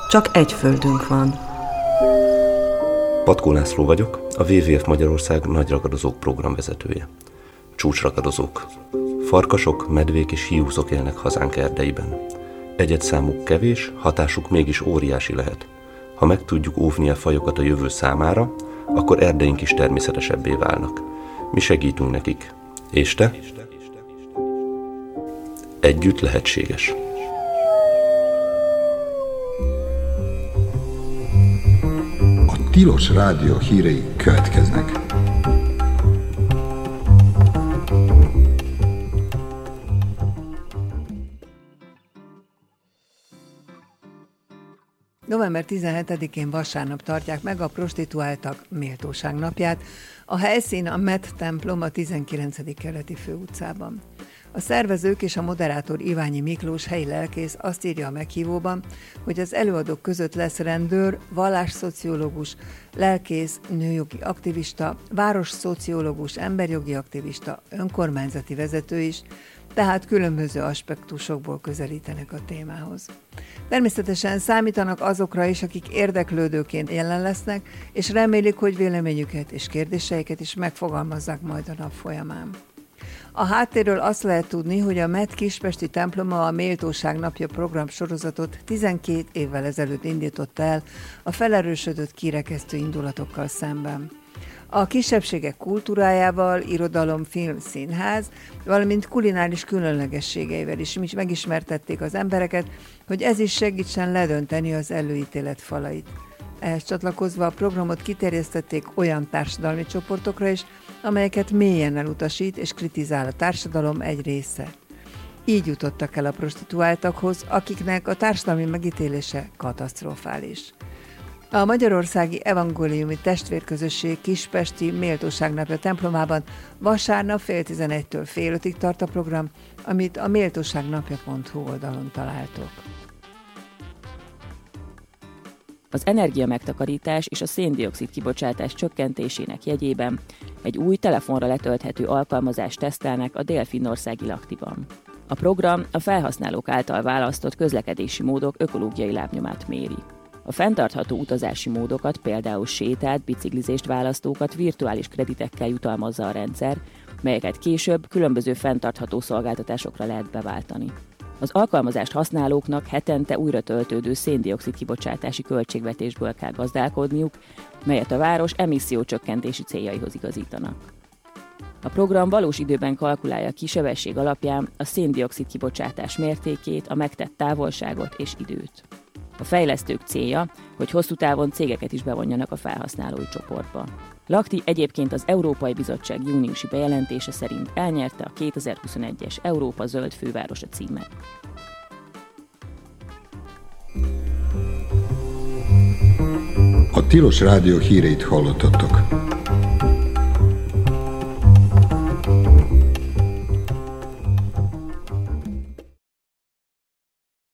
Csak egy földünk van. Patkó László vagyok, a WWF Magyarország nagyragadozók programvezetője. Csúcsragadozók. Farkasok, medvék és hiúzok élnek hazánk erdeiben. Egyedszámuk kevés, hatásuk mégis óriási lehet. Ha meg tudjuk óvni a fajokat a jövő számára, akkor erdeink is természetesebbé válnak. Mi segítünk nekik. És te? Együtt lehetséges. A Tilos Rádió hírei következnek. November 17-én vasárnap tartják meg a prostituáltak méltóság napját. A helyszín a MET templom a 19. kerületi főutcában. A szervezők és a moderátor Iványi Miklós helyi lelkész azt írja a meghívóban, hogy az előadók között lesz rendőr, vallásszociológus, lelkész, nőjogi aktivista, városszociológus, emberjogi aktivista, önkormányzati vezető is, tehát különböző aspektusokból közelítenek a témához. Természetesen számítanak azokra is, akik érdeklődőként jelen lesznek, és remélik, hogy véleményüket és kérdéseiket is megfogalmazzák majd a nap folyamán. A háttérről azt lehet tudni, hogy a MET kispesti temploma a Méltóság napja program sorozatot 12 évvel ezelőtt indította el a felerősödött kirekesztő indulatokkal szemben. A kisebbségek kultúrájával, irodalom, film, színház, valamint kulináris különlegességeivel is megismertették az embereket, hogy ez is segítsen ledönteni az előítélet falait. Ehhez csatlakozva a programot kiterjesztették olyan társadalmi csoportokra is, amelyeket mélyen elutasít és kritizál a társadalom egy része. Így jutottak el a prostituáltakhoz, akiknek a társadalmi megítélése katasztrofális. A Magyarországi Evangéliumi Testvérközösség kispesti Méltóságnapja templomában vasárnap 10:30-től fél 5-ig tart a program, amit a méltóságnapja.hu oldalon találtok. Az energiamegtakarítás és a szén-dioxid kibocsátás csökkentésének jegyében egy új telefonra letölthető alkalmazást tesztelnek a dél-finnországi Lahtiban. A program a felhasználók által választott közlekedési módok ökológiai lábnyomát méri. A fenntartható utazási módokat, például sétát, biciklizést választókat virtuális kreditekkel jutalmazza a rendszer, melyeket később különböző fenntartható szolgáltatásokra lehet beváltani. Az alkalmazást használóknak hetente újra töltődő szén-dioxid kibocsátási költségvetésből kell gazdálkodniuk, melyet a város emissziócsökkentési céljaihoz igazítanak. A program valós időben kalkulálja ki sebesség alapján a szén-dioxid kibocsátás mértékét, a megtett távolságot és időt. A fejlesztők célja, hogy hosszú távon cégeket is bevonjanak a felhasználói csoportba. Lahti egyébként az Európai Bizottság júniusi bejelentése szerint elnyerte a 2021-es Európa zöld fővárosa címet. A Tilos Rádió híreit hallottatok.